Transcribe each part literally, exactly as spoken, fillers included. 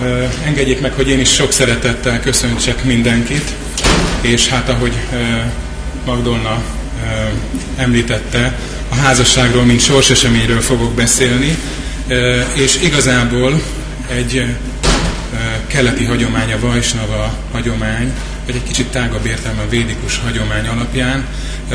Engedjék meg, hogy én is sok szeretettel köszöntsek mindenkit, és hát ahogy Magdolna említette, a házasságról, mint sorseseményről fogok beszélni, és igazából egy keleti hagyomány, a Vajsnava hagyomány, vagy egy kicsit tágabb értelemben a védikus hagyomány alapján,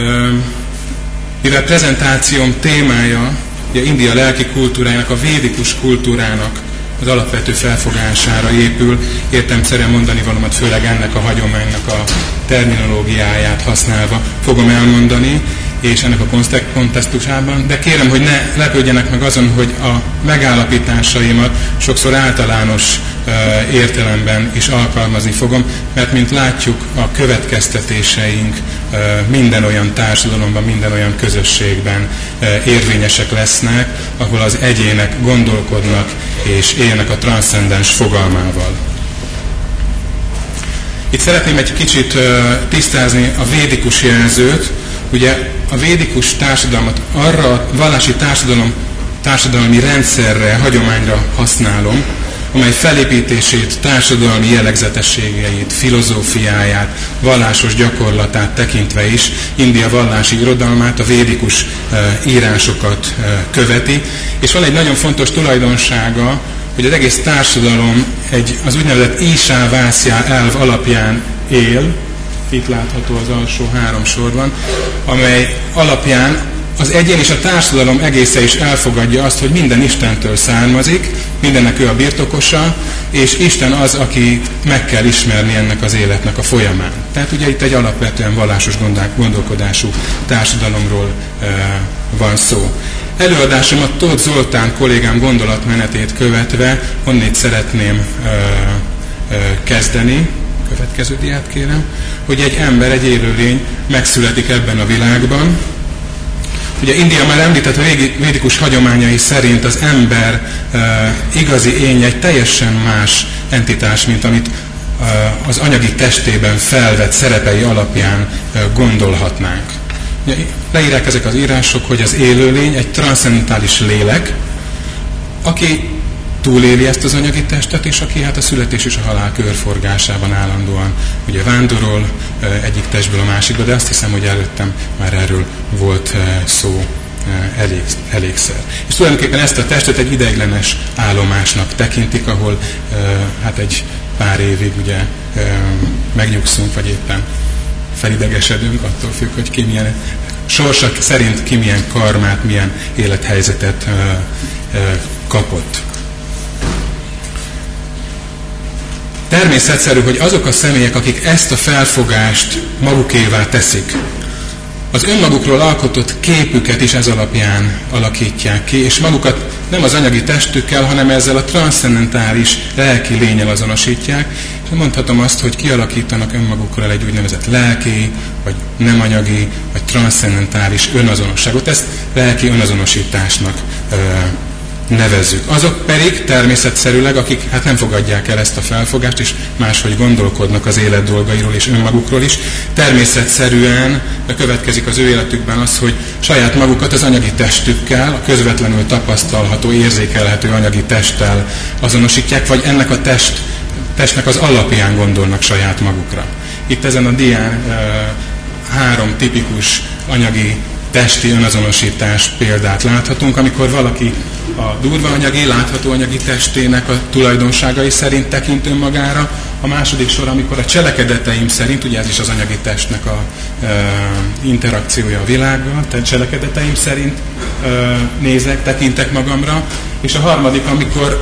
mivel prezentációm témája ugye India lelki kultúrájának, a védikus kultúrának az alapvető felfogására épül, értelemszerűen mondani valamat, főleg ennek a hagyománynak a terminológiáját használva fogom elmondani, és ennek a kontextusában, de kérem, hogy ne lepődjenek meg azon, hogy a megállapításaimat sokszor általános uh, értelemben is alkalmazni fogom, mert mint látjuk, a következtetéseink uh, minden olyan társadalomban, minden olyan közösségben uh, érvényesek lesznek, ahol az egyének gondolkodnak és élnek a transzcendens fogalmával. Itt szeretném egy kicsit uh, tisztázni a védikus jelzőt. Ugye a védikus társadalmat arra a vallási társadalom, társadalmi rendszerre, hagyományra használom, amely felépítését, társadalmi jellegzetességeit, filozófiáját, vallásos gyakorlatát tekintve is India vallási irodalmát, a védikus e, írásokat e, követi, és van egy nagyon fontos tulajdonsága, hogy az egész társadalom egy, az úgynevezett Isá Vászjá elv alapján él, itt látható az alsó három sorban, amely alapján az egyén és a társadalom egésze is elfogadja azt, hogy minden Istentől származik, mindennek ő a birtokosa, és Isten az, aki meg kell ismerni ennek az életnek a folyamán. Tehát ugye itt egy alapvetően vallásos gondolkodású társadalomról e, van szó. Előadásomat Tóth Zoltán kollégám gondolatmenetét követve onnét szeretném e, e, kezdeni. Következő diát kérem, hogy egy ember, egy élőlény megszületik ebben a világban. Ugye India már említett a védikus hagyományai szerint az ember e, igazi énje egy teljesen más entitás, mint amit e, az anyagi testében felvett szerepei alapján e, gondolhatnánk. Ugye, leírják ezek az írások, hogy az élőlény egy transzcendentális lélek, aki túléli ezt az anyagi testet, és aki hát a születés és a halál körforgásában állandóan ugye vándorol egyik testből a másikba, de azt hiszem, hogy előttem már erről volt szó elég, elégszer. És tulajdonképpen ezt a testet egy ideiglenes állomásnak tekintik, ahol hát egy pár évig ugye megnyugszunk, vagy éppen felidegesedünk, attól függ, hogy ki milyen sorsa szerint ki milyen karmát, milyen élethelyzetet kapott. Természetszerű, hogy azok a személyek, akik ezt a felfogást magukévá teszik, az önmagukról alkotott képüket is ez alapján alakítják ki, és magukat nem az anyagi testükkel, hanem ezzel a transzcendentális lelki lénnyel azonosítják, és mondhatom azt, hogy kialakítanak önmagukról egy úgynevezett lelki, vagy nem anyagi, vagy transzcendentális önazonosságot. Ezt lelki önazonosításnak ö, nevezzük. Azok pedig természetszerűleg, akik hát nem fogadják el ezt a felfogást, és máshogy gondolkodnak az élet dolgairól és önmagukról is, természetszerűen következik az ő életükben az, hogy saját magukat az anyagi testükkel, a közvetlenül tapasztalható, érzékelhető anyagi testtel azonosítják, vagy ennek a test, testnek az alapján gondolnak saját magukra. Itt ezen a dián e, három tipikus anyagi testi önazonosítás példát láthatunk, amikor valaki a durva anyagi, látható anyagi testének a tulajdonságai szerint tekint önmagára, a második sor, amikor a cselekedeteim szerint, ugye ez is az anyagi testnek a e, interakciója a világgal, tehát cselekedeteim szerint e, nézek, tekintek magamra, és a harmadik, amikor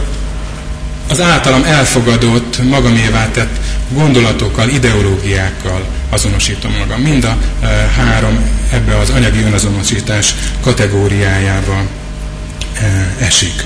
az általam elfogadott, magamévá tett gondolatokkal, ideológiákkal azonosítom magam. Mind a e, három ebbe az anyagi önazonosítás kategóriájába e, esik.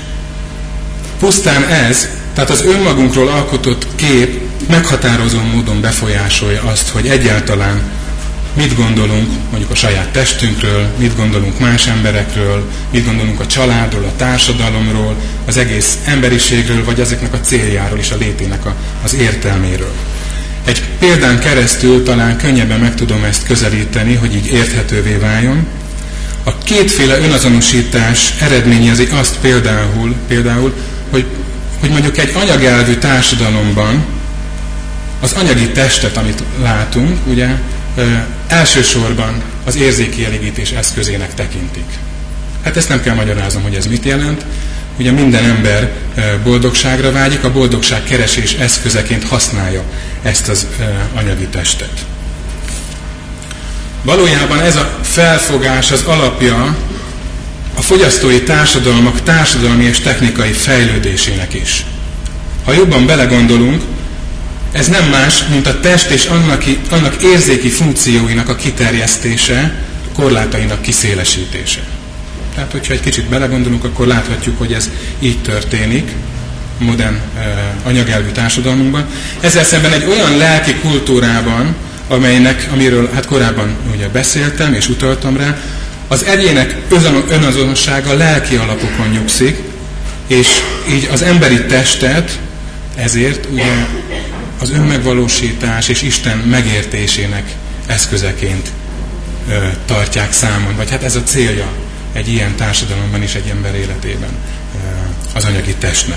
Pusztán ez, tehát az önmagunkról alkotott kép meghatározó módon befolyásolja azt, hogy egyáltalán mit gondolunk mondjuk a saját testünkről, mit gondolunk más emberekről, mit gondolunk a családról, a társadalomról, az egész emberiségről, vagy ezeknek a céljáról és a létének a, az értelméről. Egy példán keresztül talán könnyebben meg tudom ezt közelíteni, hogy így érthetővé váljon. A kétféle önazonosítás eredményezi azt például, például hogy hogy mondjuk egy anyagelvű társadalomban az anyagi testet, amit látunk, ugye elsősorban az érzékkielégítés eszközének tekintik. Hát ezt nem kell magyaráznom, hogy ez mit jelent. Ugye minden ember boldogságra vágyik, a boldogság keresés eszközeként használja ezt az anyagi testet. Valójában ez a felfogás az alapja a fogyasztói társadalmak társadalmi és technikai fejlődésének is. Ha jobban belegondolunk, ez nem más, mint a test és annak, annak érzéki funkcióinak a kiterjesztése, korlátainak kiszélesítése. Tehát, hogyha egy kicsit belegondolunk, akkor láthatjuk, hogy ez így történik a modern eh, anyagelvű társadalmunkban. Ezzel szemben egy olyan lelki kultúrában, amelynek, amiről hát korábban ugye beszéltem és utaltam rá, az egyének önazonossága lelki alapokon nyugszik, és így az emberi testet ezért ugye az önmegvalósítás és Isten megértésének eszközeként ö, tartják számon, vagy hát ez a célja egy ilyen társadalomban és egy ember életében ö, az anyagi testnek.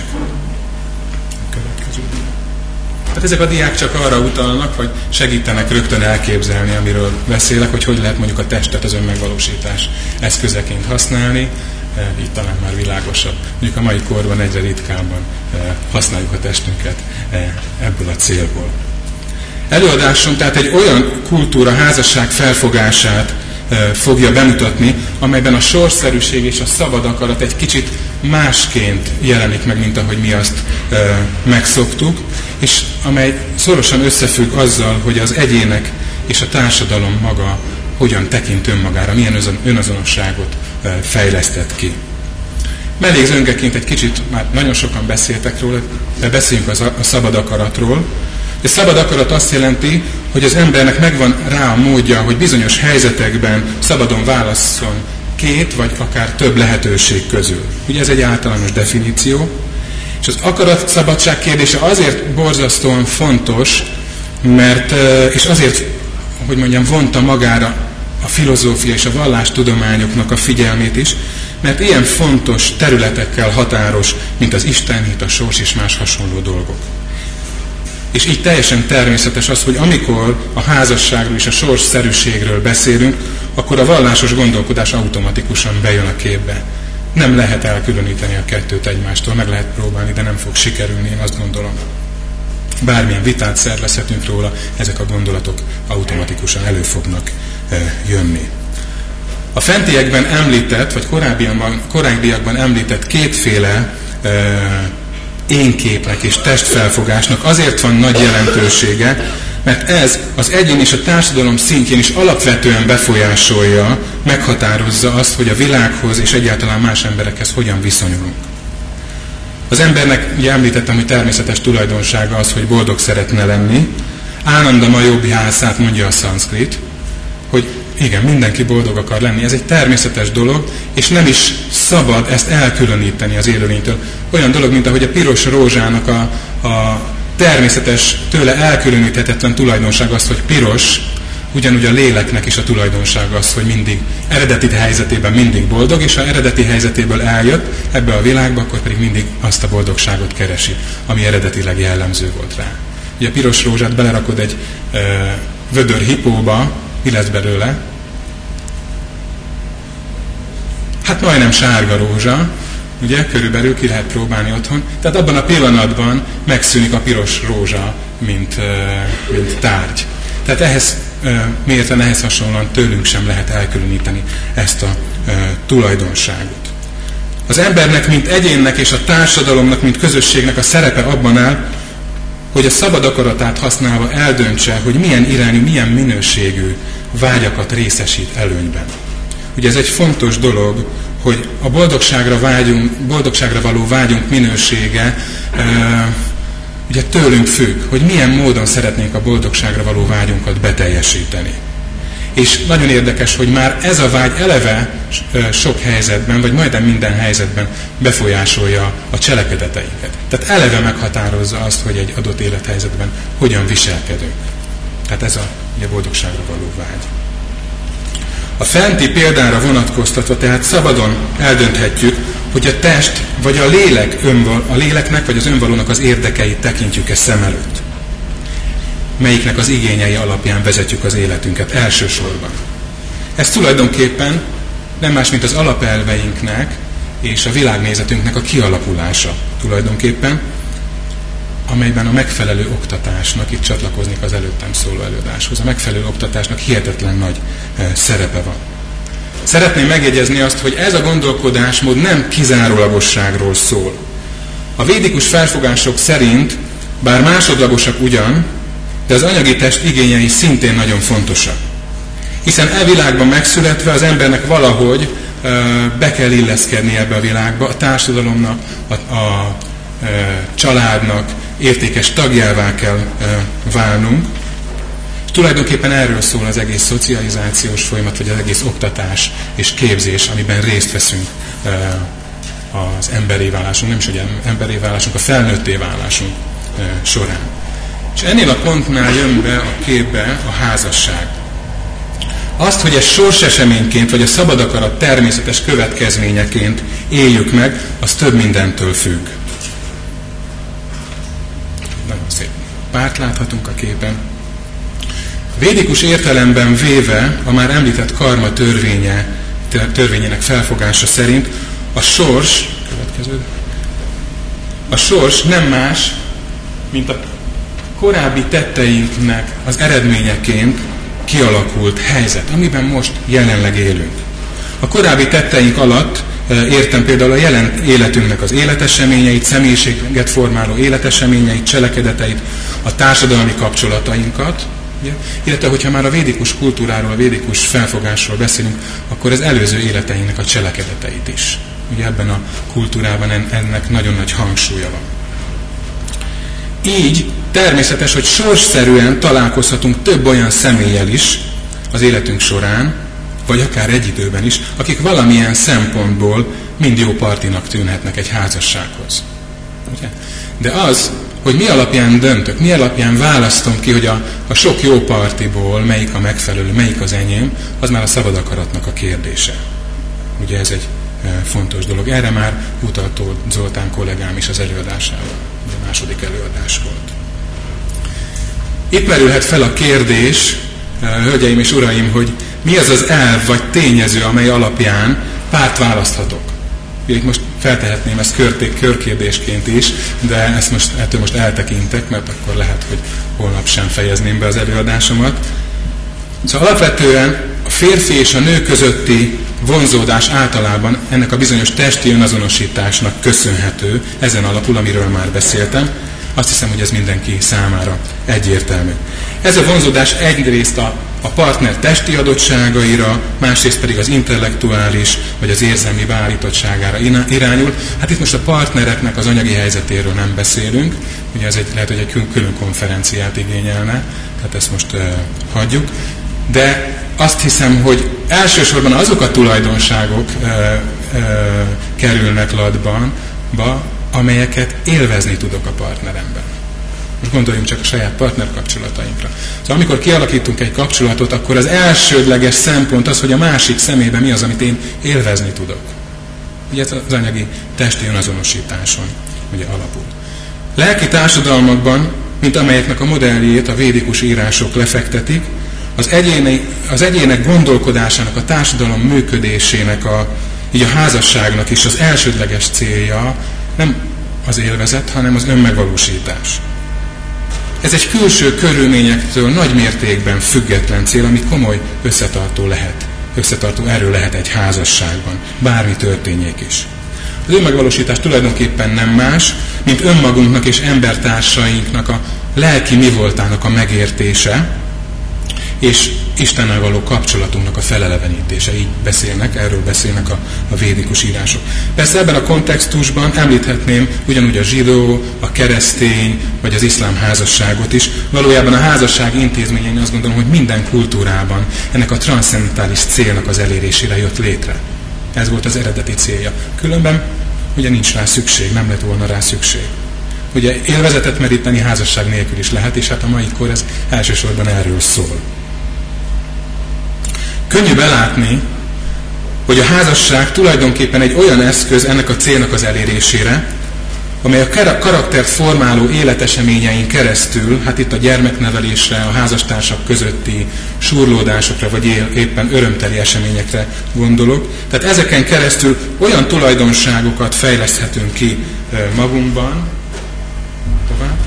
Hát ezek a diák csak arra utalnak, hogy segítenek rögtön elképzelni, amiről beszélek, hogy hogy lehet mondjuk a testet az önmegvalósítás eszközeként használni, így talán már világosabb. Mondjuk a mai korban egyre ritkábban használjuk a testünket ebből a célból. Előadásom tehát egy olyan kultúra házasság felfogását fogja bemutatni, amelyben a sorszerűség és a szabad akarat egy kicsit másként jelenik meg, mint ahogy mi azt megszoktuk, és amely szorosan összefügg azzal, hogy az egyének és a társadalom maga hogyan tekint önmagára, milyen önazonosságot fejlesztett ki. Mellékzöngeként egy kicsit, már nagyon sokan beszéltek róla, de beszéljünk a szabad akaratról. A szabad akarat azt jelenti, hogy az embernek megvan rá a módja, hogy bizonyos helyzetekben szabadon válasszon két vagy akár több lehetőség közül. Ugye ez egy általános definíció. És az akarat szabadság kérdése azért borzasztóan fontos, mert, és azért, hogy mondjam, vonta magára a filozófia és a vallástudományoknak a figyelmét is, mert ilyen fontos területekkel határos, mint az istenhit, a sors és más hasonló dolgok. És így teljesen természetes az, hogy amikor a házasságról és a sorsszerűségről beszélünk, akkor a vallásos gondolkodás automatikusan bejön a képbe. Nem lehet elkülöníteni a kettőt egymástól, meg lehet próbálni, de nem fog sikerülni, én azt gondolom. Bármilyen vitát szervezhetünk róla, ezek a gondolatok automatikusan elő fognak e, jönni. A fentiekben említett, vagy korábbiakban, korábbiakban említett kétféle e, énképnek és testfelfogásnak azért van nagy jelentősége, mert ez az egyén és a társadalom szintjén is alapvetően befolyásolja, meghatározza azt, hogy a világhoz és egyáltalán más emberekhez hogyan viszonyulunk. Az embernek, ugye említettem, hogy természetes tulajdonsága az, hogy boldog szeretne lenni. Ánanda majobbihászát mondja a szanszkrit, hogy igen, mindenki boldog akar lenni. Ez egy természetes dolog, és nem is szabad ezt elkülöníteni az élőlénytől. Olyan dolog, mint ahogy a piros rózsának a, a természetes, tőle elkülöníthetetlen tulajdonság az, hogy piros, ugyanúgy a léleknek is a tulajdonsága az, hogy mindig eredeti helyzetében mindig boldog, és ha eredeti helyzetéből eljött ebbe a világba, akkor pedig mindig azt a boldogságot keresi, ami eredetileg jellemző volt rá. Ugye a piros rózsát belerakod egy e, vödör hipóba, mi lesz belőle? Hát majdnem sárga rózsa, ugye, körülbelül ki lehet próbálni otthon. Tehát abban a pillanatban megszűnik a piros rózsa, mint, mint tárgy. Tehát ehhez, mérten ehhez hasonlóan tőlünk sem lehet elkülöníteni ezt a tulajdonságot. Az embernek, mint egyénnek és a társadalomnak, mint közösségnek a szerepe abban áll, hogy a szabad akaratát használva eldöntse, hogy milyen irányú, milyen minőségű vágyakat részesít előnyben. Ugye ez egy fontos dolog, hogy a boldogságra, vágyunk, boldogságra való vágyunk minősége e, ugye tőlünk függ, hogy milyen módon szeretnénk a boldogságra való vágyunkat beteljesíteni. És nagyon érdekes, hogy már ez a vágy eleve sok helyzetben, vagy majdnem minden helyzetben befolyásolja a cselekedeteinket. Tehát eleve meghatározza azt, hogy egy adott élethelyzetben hogyan viselkedünk. Tehát ez a ugye, boldogságra való vágy. A fenti példára vonatkoztatva tehát szabadon eldönthetjük, hogy a test vagy a lélek önval, a léleknek vagy az önvalónak az érdekeit tekintjük-e szem előtt. Melyiknek az igényei alapján vezetjük az életünket elsősorban. Ez tulajdonképpen nem más, mint az alapelveinknek és a világnézetünknek a kialakulása tulajdonképpen, amelyben a megfelelő oktatásnak, itt csatlakoznék az előttem szóló előadáshoz, a megfelelő oktatásnak hihetetlen nagy szerepe van. Szeretném megjegyezni azt, hogy ez a gondolkodásmód nem kizárólagosságról szól. A védikus felfogások szerint, bár másodlagosak ugyan, de az anyagi test igényei szintén nagyon fontosak. Hiszen e világban megszületve az embernek valahogy uh, be kell illeszkedni ebbe a világba, a társadalomnak, a, a uh, családnak értékes tagjává kell uh, válnunk. És tulajdonképpen erről szól az egész szocializációs folyamat, vagy az egész oktatás és képzés, amiben részt veszünk uh, az emberi válásunk, nem is ugye emberi válásunk, a felnőtté válásunk uh, során. És ennél a pontnál jön be a képbe a házasság. Azt, hogy ez sorseseményként, vagy a szabad akarat természetes következményeként éljük meg, az több mindentől függ. Nagyon szép párt láthatunk a képen. Védikus értelemben véve, a már említett karma törvénye, törvényének felfogása szerint a sors, következő, a sors nem más, mint a korábbi tetteinknek az eredményeként kialakult helyzet, amiben most jelenleg élünk. A korábbi tetteink alatt értem például a jelen életünknek az életeseményeit, személyiséget formáló életeseményeit, cselekedeteit, a társadalmi kapcsolatainkat, ugye? Illetve, hogyha már a védikus kultúráról, a védikus felfogásról beszélünk, akkor az előző életeinknek a cselekedeteit is. Ugye ebben a kultúrában ennek nagyon nagy hangsúlya van. Így természetes, hogy sorsszerűen találkozhatunk több olyan személlyel is az életünk során, vagy akár egy időben is, akik valamilyen szempontból mind jó partinak tűnhetnek egy házassághoz. Ugye? De az, hogy mi alapján döntök, mi alapján választom ki, hogy a, a sok jó partiból melyik a megfelelő, melyik az enyém, az már a szabad akaratnak a kérdése. Ugye ez egy e, fontos dolog. Erre már utaltó Zoltán kollégám is az előadásával. A második előadás volt. Itt merülhet fel a kérdés, hölgyeim és uraim, hogy mi az az elv vagy tényező, amely alapján párt választhatok. Itt most feltehetném ezt körték, körkérdésként is, de ezt most, ettől most eltekintek, mert akkor lehet, hogy holnap sem fejezném be az előadásomat. Szóval alapvetően a férfi és a nő közötti vonzódás általában ennek a bizonyos testi önazonosításnak köszönhető, ezen alapul, amiről már beszéltem. Azt hiszem, hogy ez mindenki számára egyértelmű. Ez a vonzódás egyrészt a, a partner testi adottságaira, másrészt pedig az intellektuális vagy az érzelmi beállítottságára irányul. Hát itt most a partnereknek az anyagi helyzetéről nem beszélünk, ugye ez egy, lehet, hogy egy külön, külön konferenciát igényelne, tehát ezt most uh, hagyjuk. De azt hiszem, hogy elsősorban azok a tulajdonságok uh, uh, kerülnek latban, ba, amelyeket élvezni tudok a partneremben. Most gondoljunk csak a saját partnerkapcsolatainkra. Szóval amikor kialakítunk egy kapcsolatot, akkor az elsődleges szempont az, hogy a másik szemében mi az, amit én élvezni tudok. Ugye ez az anyagi testi önazonosításon ugye alapul. Lelki társadalmakban, mint amelyeknek a modelljét a védikus írások lefektetik, az, egyéni, az egyének gondolkodásának, a társadalom működésének, a, így a házasságnak is az elsődleges célja nem az élvezet, hanem az önmegvalósítás. Ez egy külső körülményektől nagy mértékben független cél, ami komoly összetartó lehet. Összetartó erő lehet egy házasságban, bármi történjék is. Az önmegvalósítás tulajdonképpen nem más, mint önmagunknak és embertársainknak a lelki mi voltának a megértése, és Istennel való kapcsolatunknak a felelevenítése. Így beszélnek, erről beszélnek a, a védikus írások. Persze ebben a kontextusban említhetném ugyanúgy a zsidó, a keresztény, vagy az iszlám házasságot is. Valójában a házasság intézményén azt gondolom, hogy minden kultúrában ennek a transzcendentális célnak az elérésére jött létre. Ez volt az eredeti célja. Különben ugye nincs rá szükség, nem lett volna rá szükség. Ugye élvezetet meríteni házasság nélkül is lehet, és hát a mai kor ez elsősorban erről szól. Könnyű belátni, hogy a házasság tulajdonképpen egy olyan eszköz ennek a célnak az elérésére, amely a karaktert formáló életeseményein keresztül, hát itt a gyermeknevelésre, a házastársak közötti surlódásokra, vagy éppen örömteli eseményekre gondolok. Tehát ezeken keresztül olyan tulajdonságokat fejleszthetünk ki magunkban, tovább,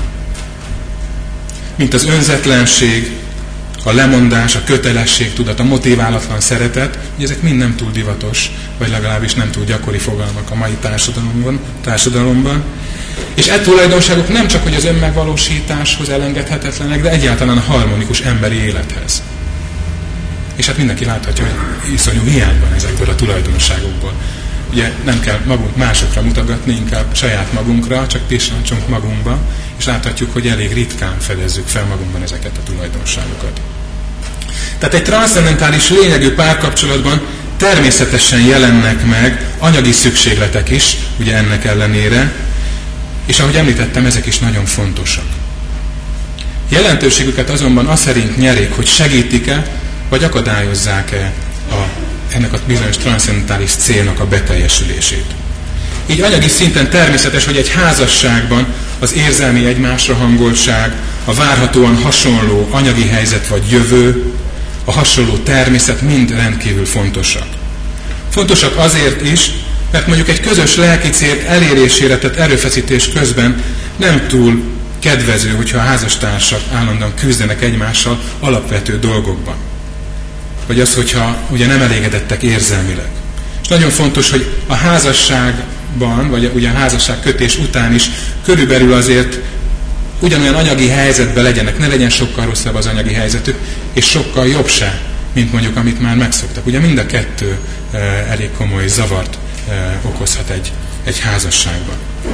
mint az önzetlenség, a lemondás, a kötelességtudat, a motiválatlan szeretet, hogy ezek mind nem túl divatos, vagy legalábbis nem túl gyakori fogalmak a mai társadalomban. társadalomban. És e tulajdonságok nem csak hogy az önmegvalósításhoz elengedhetetlenek, de egyáltalán a harmonikus emberi élethez. És hát mindenki láthatja, hogy iszonyú hiány van ezekből a tulajdonságokból. Ugye nem kell magunk másokra mutogatni, inkább saját magunkra, csak pislancsunk magunkba, és láthatjuk, hogy elég ritkán fedezzük fel magunkban ezeket a tulajdonságokat. Tehát egy transzcendentális lényegű párkapcsolatban természetesen jelennek meg anyagi szükségletek is, ugye ennek ellenére, és ahogy említettem, ezek is nagyon fontosak. Jelentőségüket azonban az szerint nyerik, hogy segítik-e, vagy akadályozzák-e a, ennek a bizonyos transzcendentális célnak a beteljesülését. Így anyagi szinten természetes, hogy egy házasságban az érzelmi egymásra hangoltság, a várhatóan hasonló anyagi helyzet vagy jövő, a hasonló természet mind rendkívül fontosak. Fontosak azért is, mert mondjuk egy közös lelki cél elérésére tett erőfeszítés közben nem túl kedvező, hogyha a házastársak állandóan küzdenek egymással alapvető dolgokban. Vagy az, hogyha ugye nem elégedettek érzelmileg. És nagyon fontos, hogy a házasságban, vagy ugye a házasság kötés után is körülbelül azért ugyanolyan anyagi helyzetben legyenek, ne legyen sokkal rosszabb az anyagi helyzetük, és sokkal jobb se, mint mondjuk amit már megszoktak. Ugye mind a kettő e, elég komoly zavart e, okozhat egy, egy házasságban.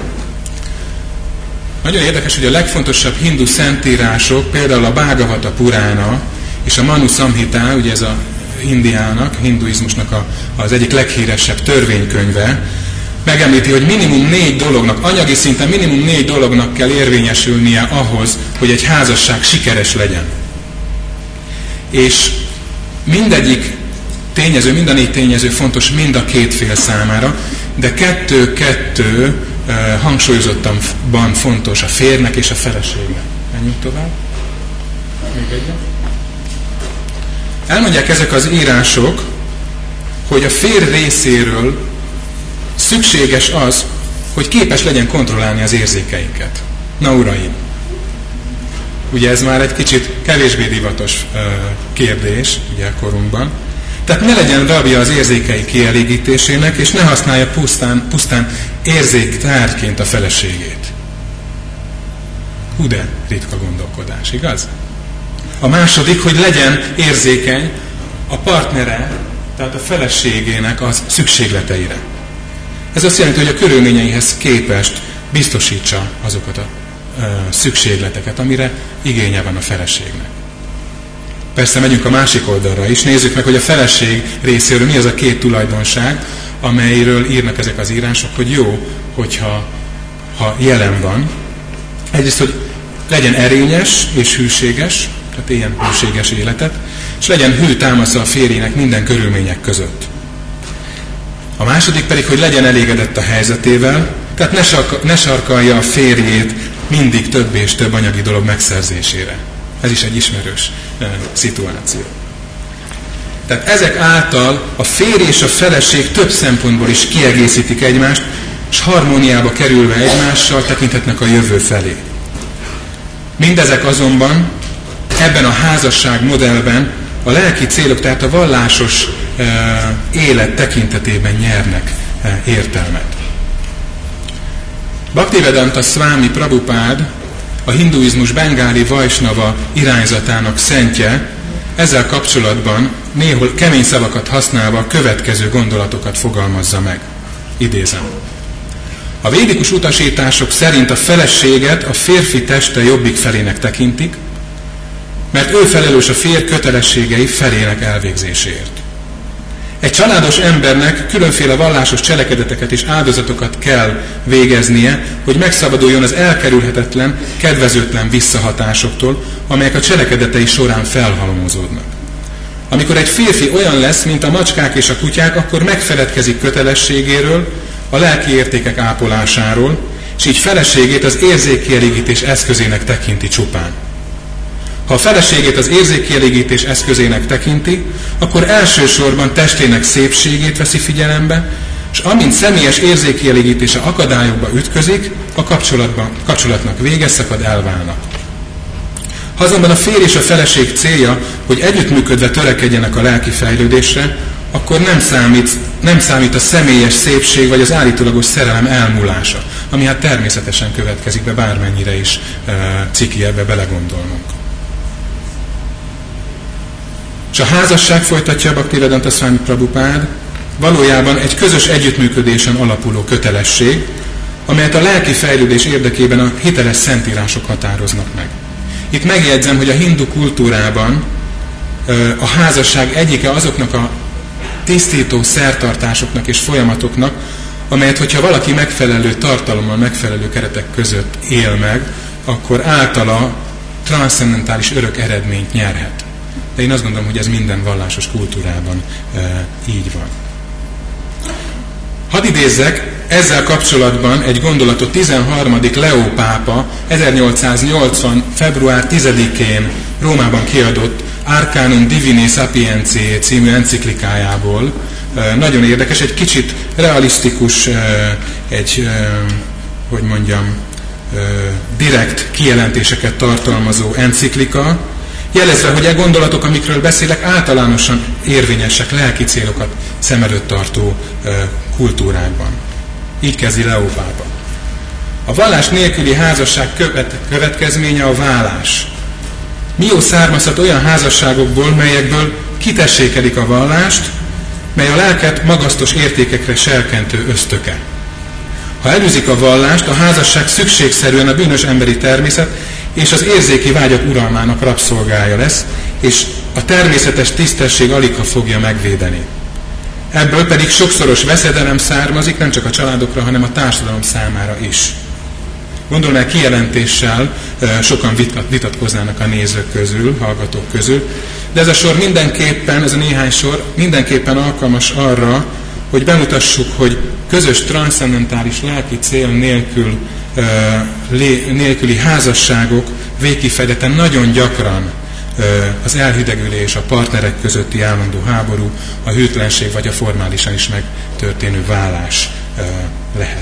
Nagyon érdekes, hogy a legfontosabb hindu szentírások, például a Bhagavata Purána és a Manu Samhita, ugye ez a Indiának, hinduizmusnak a, az egyik leghíresebb törvénykönyve, megemlíti, hogy minimum négy dolognak, anyagi szinten minimum négy dolognak kell érvényesülnie ahhoz, hogy egy házasság sikeres legyen. És mindegyik tényező, mind a négy tényező fontos mind a két fél számára, de kettő-kettő eh, hangsúlyozottan fontos a férnek és a feleségnek. Menjünk tovább. Még egyet. Elmondják ezek az írások, hogy a férj részéről szükséges az, hogy képes legyen kontrollálni az érzékeinket. Na uraim! Ugye ez már egy kicsit kevésbé divatos uh, kérdés, ugye a korunkban. Tehát ne legyen rabja az érzékei kielégítésének, és ne használja pusztán, pusztán érzéktárgyként a feleségét. Hú de ritka gondolkodás, igaz? A második, hogy legyen érzékeny a partnere, tehát a feleségének az szükségleteire. Ez azt jelenti, hogy a körülményeihez képest biztosítsa azokat a ö, szükségleteket, amire igénye van a feleségnek. Persze megyünk a másik oldalra is, nézzük meg, hogy a feleség részéről mi az a két tulajdonság, amelyről írnak ezek az írások, hogy jó, hogyha ha jelen van. Egyrészt, hogy legyen erényes és hűséges, tehát éljen hűséges életet, és legyen hű támasza a férjének minden körülmények között. A második pedig, hogy legyen elégedett a helyzetével, tehát ne, sarka, ne sarkalja a férjét mindig több és több anyagi dolog megszerzésére. Ez is egy ismerős e, szituáció. Tehát ezek által a férj és a feleség több szempontból is kiegészítik egymást, és harmóniába kerülve egymással tekinthetnek a jövő felé. Mindezek azonban ebben a házasság modellben a lelki célok, tehát a vallásos e, élet tekintetében nyernek e, értelmet. Bhaktivedanta Swami Prabhupád, a hinduizmus bengáli vajsnava irányzatának szentje, ezzel kapcsolatban néhol kemény szavakat használva a következő gondolatokat fogalmazza meg. Idézem. A védikus utasítások szerint a feleséget a férfi teste jobbik felének tekintik, mert ő felelős a férj kötelességei felének elvégzéséért. Egy családos embernek különféle vallásos cselekedeteket és áldozatokat kell végeznie, hogy megszabaduljon az elkerülhetetlen, kedvezőtlen visszahatásoktól, amelyek a cselekedetei során felhalmozódnak. Amikor egy férfi olyan lesz, mint a macskák és a kutyák, akkor megfeledkezik kötelességéről, a lelki értékek ápolásáról, és így feleségét az érzékkielégítés eszközének tekinti csupán. Ha a feleségét az érzékkielégítés eszközének tekinti, akkor elsősorban testének szépségét veszi figyelembe, és amint személyes érzékkielégítése akadályokba ütközik, a kapcsolatban, kapcsolatnak vége szakad, elválnak. Ha azonban a férj és a feleség célja, hogy együttműködve törekedjenek a lelki fejlődésre, akkor nem számít, nem számít a személyes szépség vagy az állítólagos szerelem elmúlása, ami hát természetesen következik be, bármennyire is e, ciki ebbe belegondolnunk. És a házasság, folytatja Bhaktivedanta Swami Prabhupád, valójában egy közös együttműködésen alapuló kötelesség, amelyet a lelki fejlődés érdekében a hiteles szentírások határoznak meg. Itt megjegyzem, hogy a hindu kultúrában a házasság egyike azoknak a tisztító szertartásoknak és folyamatoknak, amelyet, hogyha valaki megfelelő tartalommal, megfelelő keretek között él meg, akkor általa transzcendentális örök eredményt nyerhet. De én azt gondolom, hogy ez minden vallásos kultúrában e, így van. Hadd idézzek ezzel kapcsolatban egy gondolatot tizenharmadik Leó pápa ezernyolcszáznyolcvan. február tizedikén Rómában kiadott Arcanum Divinae Sapientiae című enciklikájából. E, nagyon érdekes, egy kicsit realisztikus, e, egy, e, hogy mondjam, e, direkt kijelentéseket tartalmazó enciklika, jelezve, hogy e gondolatok, amikről beszélek, általánosan érvényesek, lelki célokat szem előtt tartó e, kultúrákban. Így kezdi Leó pápa. A vallás nélküli házasság követ, következménye a válás. Mi jó származhat olyan házasságokból, melyekből kitessékedik a vallást, mely a lelket magasztos értékekre serkentő ösztöke. Ha elűzik a vallást, a házasság szükségszerűen a bűnös emberi természet és az érzéki vágyak uralmának rabszolgája lesz, és a természetes tisztesség aligha fogja megvédeni. Ebből pedig sokszoros veszedelem származik, nem csak a családokra, hanem a társadalom számára is. Gondolom el kijelentéssel sokan vitatkoznának a nézők közül, hallgatók közül, de ez a sor mindenképpen, ez a néhány sor mindenképpen alkalmas arra, hogy bemutassuk, hogy közös transzcendentális lelki cél nélkül, nélküli házasságok végkifejleten nagyon gyakran az elhidegülés, a partnerek közötti állandó háború, a hűtlenség vagy a formálisan is megtörténő válás lehet.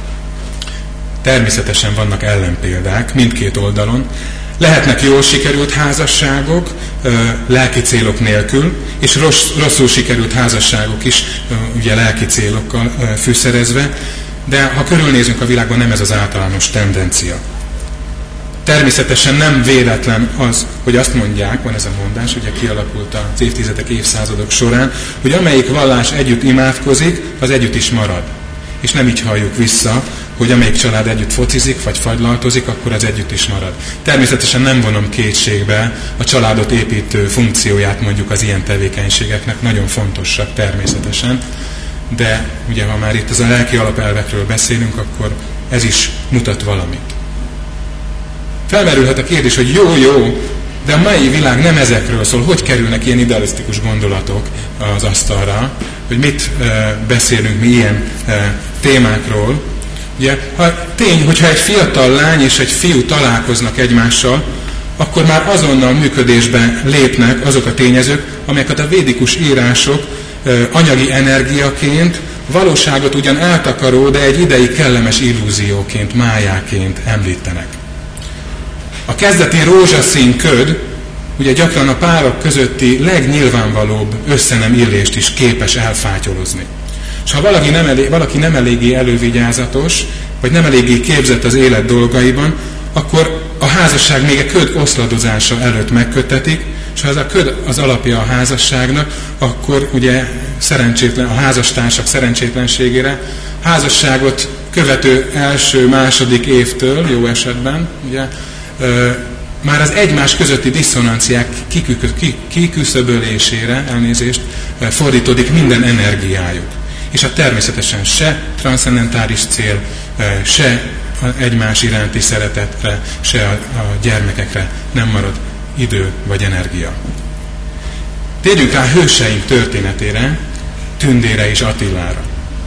Természetesen vannak ellenpéldák mindkét oldalon. Lehetnek jól sikerült házasságok, lelki célok nélkül, és rossz, rosszul sikerült házasságok is, ugye lelki célokkal fűszerezve, de ha körülnézünk a világban, nem ez az általános tendencia. Természetesen nem véletlen az, hogy azt mondják, van ez a mondás, ugye kialakult az évtizedek, évszázadok során, hogy amelyik vallás együtt imádkozik, az együtt is marad. És nem így halljuk vissza, hogy amelyik család együtt focizik, vagy fagylaltozik, akkor az együtt is marad. Természetesen nem vonom kétségbe a családot építő funkcióját mondjuk az ilyen tevékenységeknek, nagyon fontosak természetesen, de ugye ha már itt az a lelki alapelvekről beszélünk, akkor ez is mutat valamit. Felmerülhet a kérdés, hogy jó, jó, de a mai világ nem ezekről szól. Hogy kerülnek ilyen idealisztikus gondolatok az asztalra, hogy mit e, beszélünk mi ilyen e, témákról. Ugye, ha tény, hogyha egy fiatal lány és egy fiú találkoznak egymással, akkor már azonnal működésbe lépnek azok a tényezők, amelyeket a védikus írások e, anyagi energiaként, valóságot ugyan eltakaró, de egy ideig kellemes illúzióként, májáként említenek. A kezdeti rózsaszín köd ugye gyakran a párok közötti legnyilvánvalóbb összenem illést is képes elfátyolozni. És ha valaki nem, elég, valaki nem eléggé elővigyázatos, vagy nem eléggé képzett az élet dolgaiban, akkor a házasság még a köd oszladozása előtt megköttetik, és ha ez a köd az alapja a házasságnak, akkor ugye szerencsétlen, a házastársak szerencsétlenségére házasságot követő első, második évtől, jó esetben, ugye, már az egymás közötti diszonanciák kiküszöbölésére, elnézést, fordítódik minden energiájuk. És a természetesen se transzcendentális cél, se egymás iránti szeretetre, se a gyermekekre nem marad idő vagy energia. Térjünk rá hőseink történetére, Tündére és Attilára.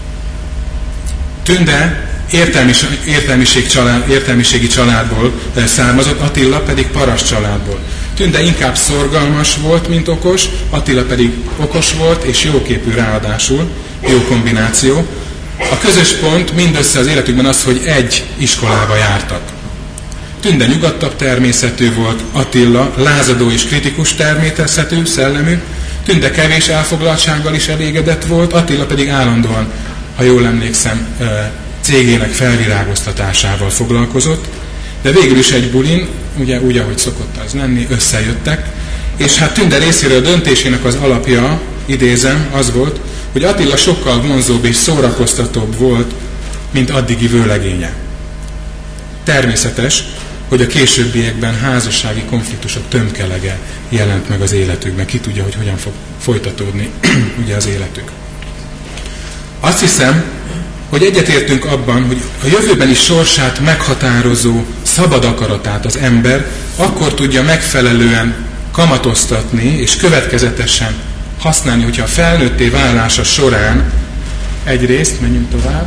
Tünde értelmis, értelmiség család, értelmiségi családból származott, Attila pedig paraszt családból. Tünde inkább szorgalmas volt, mint okos, Attila pedig okos volt és jóképű ráadásul, jó kombináció. A közös pont mindössze az életükben az, hogy egy iskolába jártak. Tünde nyugodtabb természetű volt, Attila lázadó és kritikus természetű, szellemű, Tünde kevés elfoglaltsággal is elégedett volt, Attila pedig állandóan, ha jól emlékszem, cégének felvirágoztatásával foglalkozott, de végül is egy bulin, ugye úgy, ahogy szokott az lenni, összejöttek, és hát Tünde részéről döntésének az alapja, idézem, az volt, hogy Attila sokkal vonzóbb és szórakoztatóbb volt, mint addigi vőlegénye. Természetes, hogy a későbbiekben házassági konfliktusok tömkelege jelent meg az életükben. Ki tudja, hogy hogyan fog folytatódni ugye az életük. Azt hiszem, hogy egyetértünk abban, hogy a jövőbeni sorsát meghatározó szabad akaratát az ember akkor tudja megfelelően kamatoztatni és következetesen használni, hogyha a felnőtté válása során egyrészt, menjünk tovább,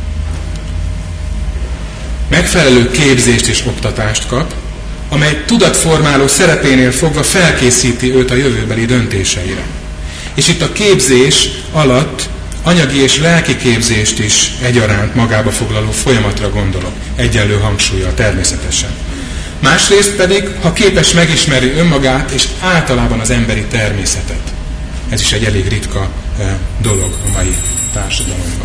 megfelelő képzést és oktatást kap, amely tudatformáló szerepénél fogva felkészíti őt a jövőbeli döntéseire. És itt a képzés alatt anyagi és lelki képzést is egyaránt magába foglaló folyamatra gondolok, egyenlő hangsúllyal természetesen. Másrészt pedig, ha képes megismerni önmagát és általában az emberi természetet. Ez is egy elég ritka eh, dolog a mai társadalomban.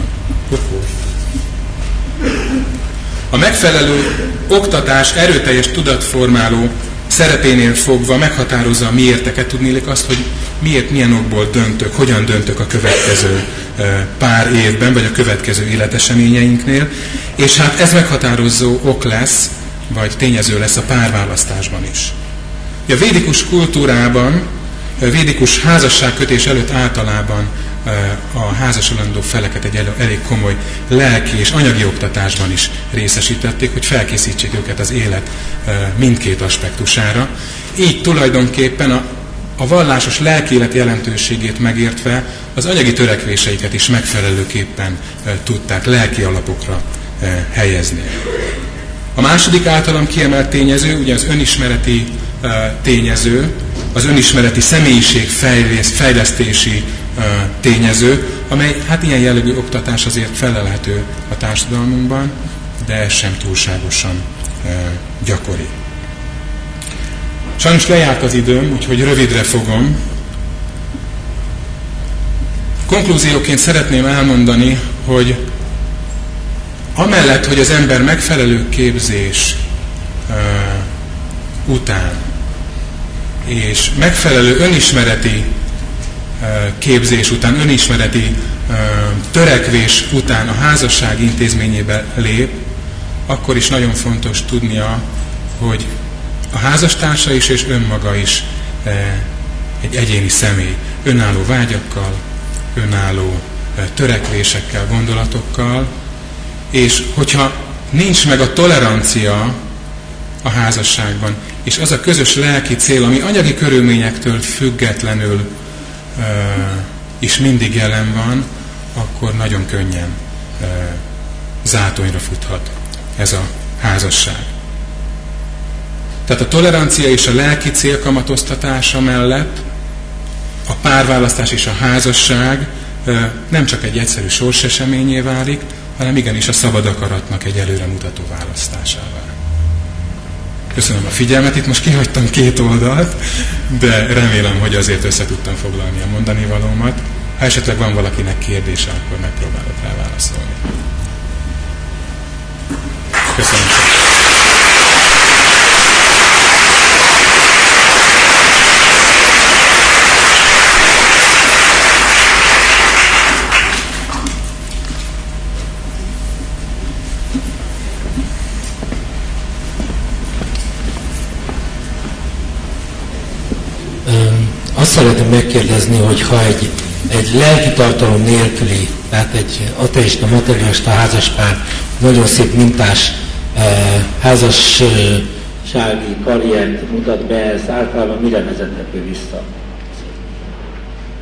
A megfelelő oktatás erőteljes tudatformáló szerepénél fogva meghatározza a miérteket, tudnélik azt, hogy miért, milyen okból döntök, hogyan döntök a következő pár évben, vagy a következő életeseményeinknél, és hát ez meghatározó ok lesz, vagy tényező lesz a párválasztásban is. A védikus kultúrában, a védikus házasságkötés előtt általában a házasolandó feleket egy elég komoly lelki és anyagi oktatásban is részesítették, hogy felkészítsék őket az élet mindkét aspektusára. Így tulajdonképpen a, a vallásos lelkiélet jelentőségét megértve az anyagi törekvéseiket is megfelelőképpen tudták lelki alapokra helyezni. A második általam kiemelt tényező, ugye az önismereti tényező, az önismereti személyiség fejlesztési tényező, amely hát ilyen jellegű oktatás azért felelhető a társadalmunkban, de ez sem túlságosan gyakori. Sajnos lejárt az időm, úgyhogy rövidre fogom. Konklúzióként szeretném elmondani, hogy amellett, hogy az ember megfelelő képzés uh, után és megfelelő önismereti uh, képzés után, önismereti uh, törekvés után a házasság intézményébe lép, akkor is nagyon fontos tudnia, hogy a házastársa is és önmaga is uh, egy egyéni személy, önálló vágyakkal, önálló uh, törekvésekkel, gondolatokkal, és hogyha nincs meg a tolerancia a házasságban, és az a közös lelki cél, ami anyagi körülményektől függetlenül uh, is mindig jelen van, akkor nagyon könnyen uh, zátonyra futhat ez a házasság. Tehát a tolerancia és a lelki cél kamatoztatása mellett a párválasztás és a házasság uh, nem csak egy egyszerű sorseseményé válik, hanem igenis a szabad akaratnak egy előremutató választásává. Köszönöm a figyelmet, itt most kihagytam két oldalt, de remélem, hogy azért össze tudtam foglalni a mondani valómat. Ha esetleg van valakinek kérdése, akkor megpróbálok rá válaszolni. Köszönöm szépen. Azt szeretném megkérdezni, hogy ha egy, egy lelki tartalom nélküli, tehát egy ateista, materialista házaspár nagyon szép mintás eh, házassági karriert mutat be, ez általában mire vezethető vissza?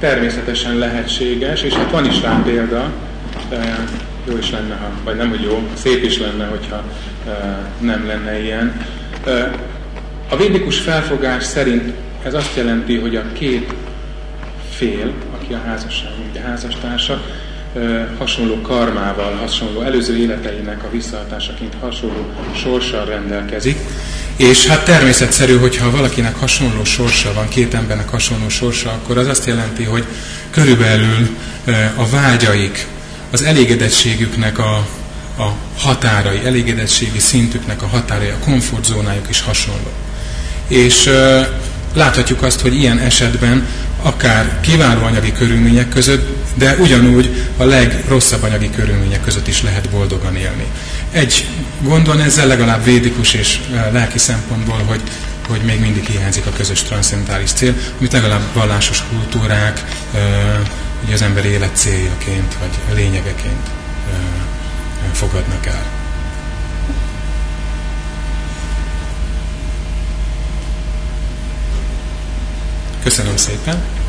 természetesen lehetséges, és hát van is rá példa, jó is lenne, ha, vagy nem, hogy jó, szép is lenne, hogyha nem lenne ilyen. A védikus felfogás szerint ez azt jelenti, hogy a két fél, aki a házasság, ugye házastársak, hasonló karmával, hasonló előző életeinek a visszahatásaként hasonló sorssal rendelkezik. És hát természetszerű, hogyha valakinek hasonló sorsa van, két embernek hasonló sorsa, akkor az azt jelenti, hogy körülbelül a vágyaik, az elégedettségüknek a, a határai, elégedettségi szintüknek a határai, a komfortzónájuk is hasonló. És uh, láthatjuk azt, hogy ilyen esetben akár kiváló anyagi körülmények között, de ugyanúgy a legrosszabb anyagi körülmények között is lehet boldogan élni. Egy gondon ezzel legalább védikus és uh, lelki szempontból, hogy, hogy még mindig hiányzik a közös transzcendentális cél, amit legalább vallásos kultúrák uh, ugye az ember élet céljaként, vagy lényegeként uh, fogadnak el. Köszönöm szépen!